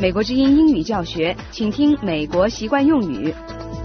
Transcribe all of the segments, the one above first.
美国之音英语教学，请听美国习惯用语。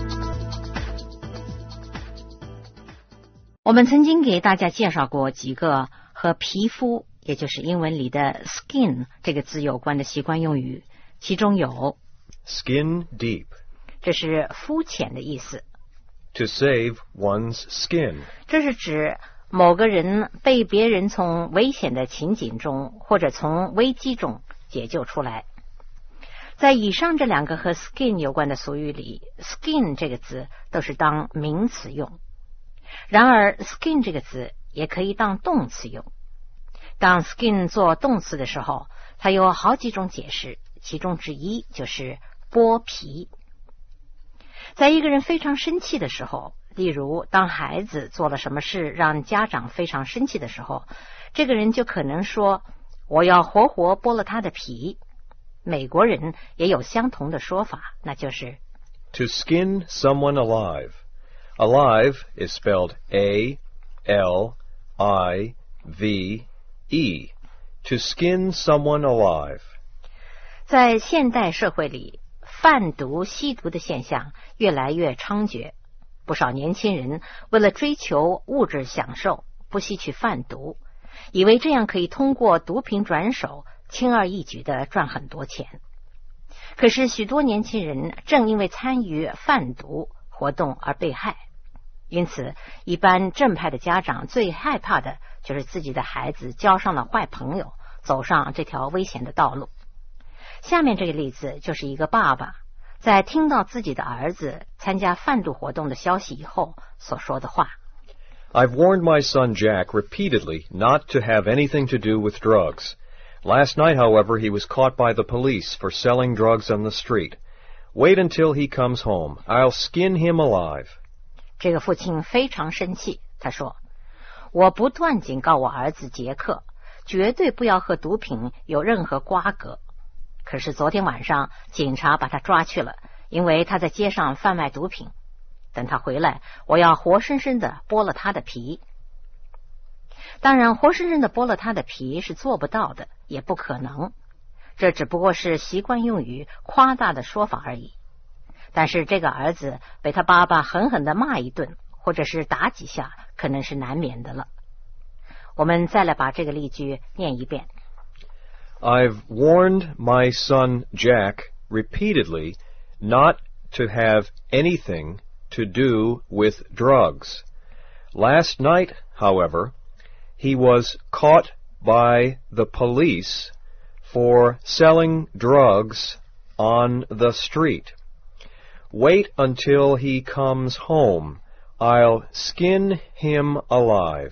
我们曾经给大家介绍过几个和皮肤，也就是英文里的 skin 这个字有关的习惯用语，其中有 skin deep， 这是肤浅的意思。 To save one's skin， 这是指某个人被别人从危险的情景中或者从危机中解救出来。在以上这两个和 skin 有关的俗语里， skin 这个字都是当名词用，然而 skin 这个字也可以当动词用。当 skin 做动词的时候，它有好几种解释，其中之一就是剥皮。在一个人非常生气的时候，例如当孩子做了什么事让家长非常生气的时候，这个人就可能说，我要活活剥了他的皮。美国人也有相同的说法，那就是 To skin someone alive. Alive is spelled A-L-I-V-E. To skin someone alive. 在现代社会里，贩毒吸毒的现象越来越猖獗，不少年轻人为了追求物质享受，不惜去贩毒，以为这样可以通过毒品转手轻而易举地赚很多钱。可是许多年轻人正因为参与贩毒活动而被害，因此一般正派的家长最害怕的就是自己的孩子交上了坏朋友，走上这条危险的道路。下面这个例子就是一个爸爸在听到自己的儿子参加贩毒活动的消息以后所说的话。 I've warned my son Jack repeatedly not to have anything to do with drugs. Last night, however, he was caught by the police for selling drugs on the street. Wait until he comes home. I'll skin him alive. 这个父亲非常生气，他说，我不断警告我儿子杰克，绝对不要和毒品有任何瓜葛。可是昨天晚上警察把他抓去了，因为他在街上贩卖毒品。等他回来，我要活生生的剥了他的皮。当然，活生生的剥了他的皮是做不到的，也不可能，这只不过是习惯用语夸大的说法而已。但是这个儿子被他爸爸狠狠的骂一顿，或者是打几下，可能是难免的了。我们再来把这个例句念一遍。 I've warned my son Jack repeatedly not to have anything to do with drugs. Last night, however, he was caught by the police for selling drugs on the street. Wait until he comes home. I'll skin him alive.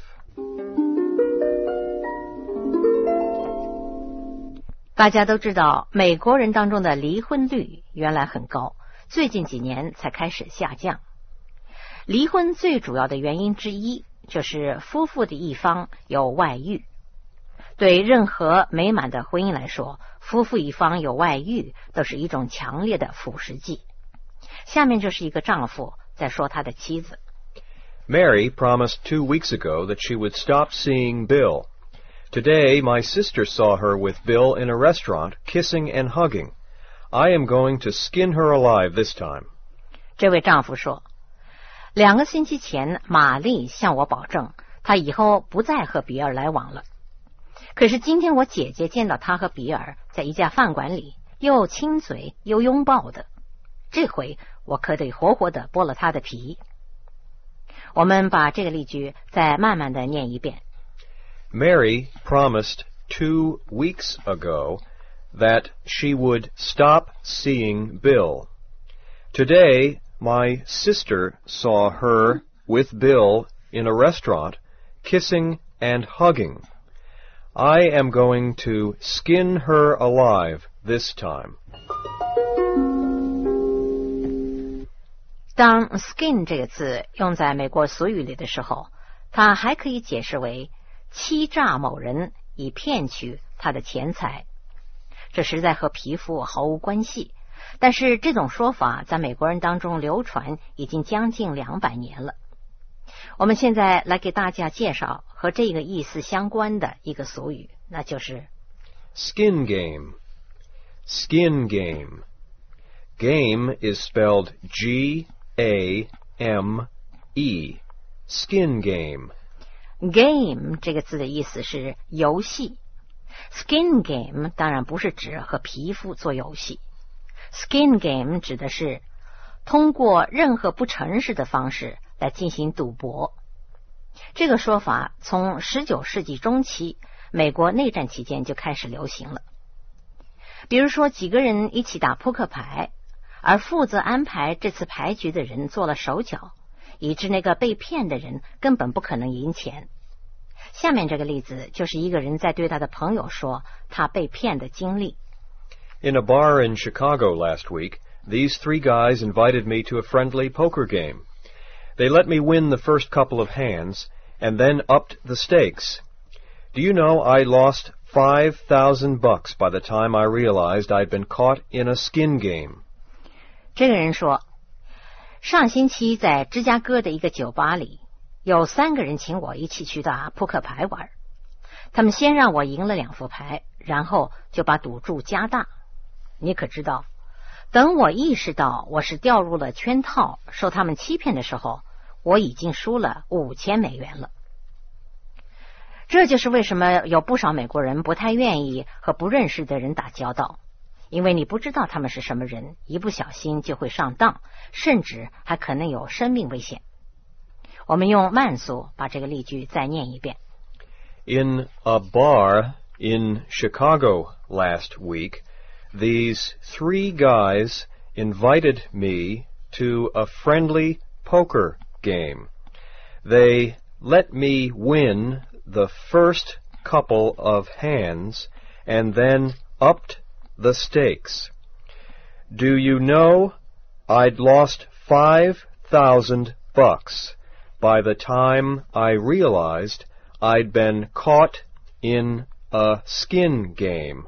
大家都知道，美国人当中的离婚率原来很高，最近几年才开始下降。离婚最主要的原因之一就是夫妇的一方有外遇。对任何美满的婚姻来说，夫妇一方有外遇都是一种强烈的腐蚀剂。下面就是一个丈夫在说他的妻子。 Mary promised 2 weeks ago that she would stop seeing Bill. Today, my sister saw her with Bill in a restaurant, kissing and hugging. I am going to skin her alive this time. 这位丈夫说，2个星期前，玛丽向我保证，她以后不再和比尔来往了。可是今天我姐姐见到她和比尔在一家饭馆里，又亲嘴又拥抱的，这回我可得活活的剥了她的皮。我们把这个例句再慢慢的念一遍。 Mary promised 2 weeks ago that she would stop seeing Bill. Today, my sister saw her with Bill in a restaurant, kissing and hugging. I am going to skin her alive this time. 当 skin 这个字用在美国俗语里的时候，它还可以解释为欺诈某人以骗取他的钱财。这实在和皮肤毫无关系，但是这种说法在美国人当中流传已经将近200年了。我们现在来给大家介绍和这个意思相关的一个俗语，那就是 Skin game. skin game. Game is spelled G-A-M-E. Skin game. Game 这个字的意思是游戏。Skin game 当然不是指和皮肤做游戏。Skin game 指的是通过任何不诚实的方式来进行赌博。这个说法从19世纪中期美国内战期间就开始流行了。比如说几个人一起打扑克牌，而负责安排这次牌局的人做了手脚，以致那个被骗的人根本不可能赢钱。下面这个例子就是一个人在对他的朋友说他被骗的经历。 In a bar in Chicago last week, these three guys invited me to a friendly poker game. They let me win the first couple of hands, and then upped the stakes. Do you know I lost $5,000 by the time I realized I'd been caught in a skin game? 这个人说，上星期在芝加哥的一个酒吧里，有3个人请我一起去打扑克牌玩。他们先让我赢了2副牌，然后就把赌注加大。你可知道，等我意识到我是掉入了圈套，受他们欺骗的时候，我已经输了$5000了。这就是为什么有不少美国人不太愿意和不认识的人打交道，因为你不知道他们是什么人，一不小心就会上当，甚至还可能有生命危险。我们用慢速把这个例句再念一遍。 In a bar in Chicago last week, these three guys invited me to a friendly poker game. They let me win the first couple of hands and then upped the stakes. Do you know I'd lost $5,000 by the time I realized I'd been caught in a skin game?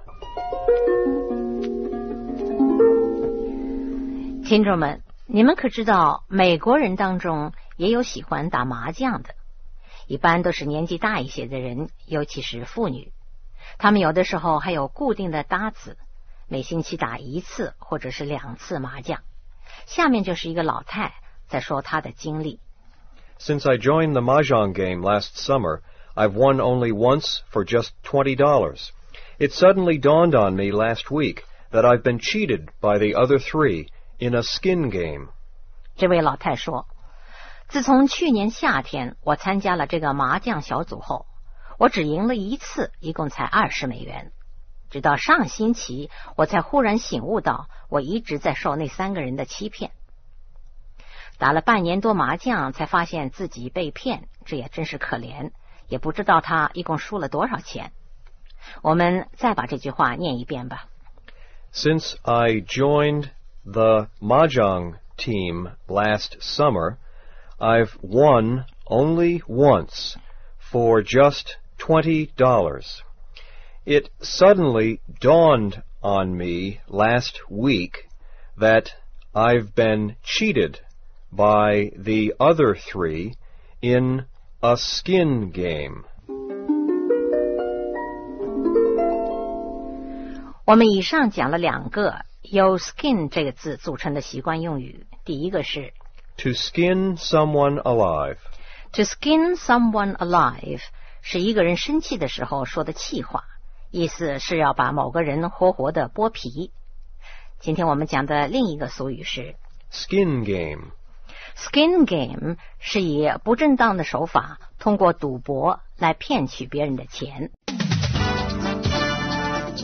听众们，你们可知道美国人当中也有喜欢打麻将的，一般都是年纪大一些的人，尤其是妇女。他们有的时候还有固定的搭子，每星期打1次或者是2次麻将。下面就是一个老太在说她的经历。 Since I joined the Mahjong game last summer, I've won only once for just $20. It suddenly dawned on me last week that I've been cheated by the other three in a skin game. 这位老太说，自从去年夏天我参加了这个麻将小组后，我只赢了1次，一共才$20。直到上星期，我才忽然醒悟到，我一直在受那3个人的欺骗。打了半年多麻将，才发现自己被骗，这也真是可怜，也不知道他一共输了多少钱。我们再把这句话念一遍吧。 Since I joined the Mahjong team last summer, I've won only once for just $20. It suddenly dawned on me last week that I've been cheated by the other three in a skin game. 我们以上讲了2个由 skin 这个字组成的习惯用语。第一个是 To skin someone alive. To skin someone alive 是一个人生气的时候说的气话，意思是要把某个人活活的剥皮。今天我们讲的另一个俗语是 Skin game. Skin game 是以不正当的手法通过赌博来骗取别人的钱。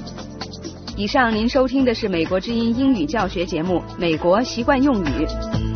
以上您收听的是美国之音英语教学节目《美国习惯用语》。